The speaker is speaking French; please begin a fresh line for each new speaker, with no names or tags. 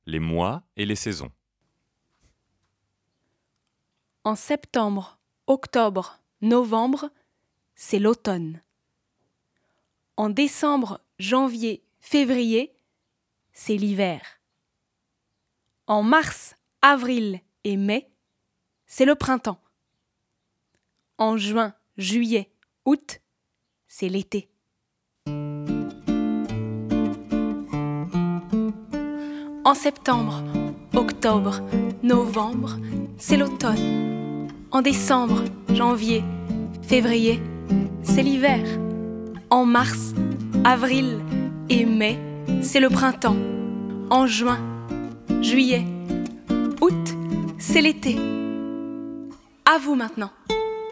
les mois et les saisons.
En septembre, octobre, novembre, c'est l'automne. En décembre, janvier, février, c'est l'hiver. En mars, avril et mai, c'est le printemps. En juin, juillet, août, c'est l'été. En septembre, octobre, novembre, c'est l'automne. En décembre, janvier, février, c'est l'hiver. En mars, avril et mai, c'est le printemps. En juin, juillet, août, c'est l'été. À vous maintenant.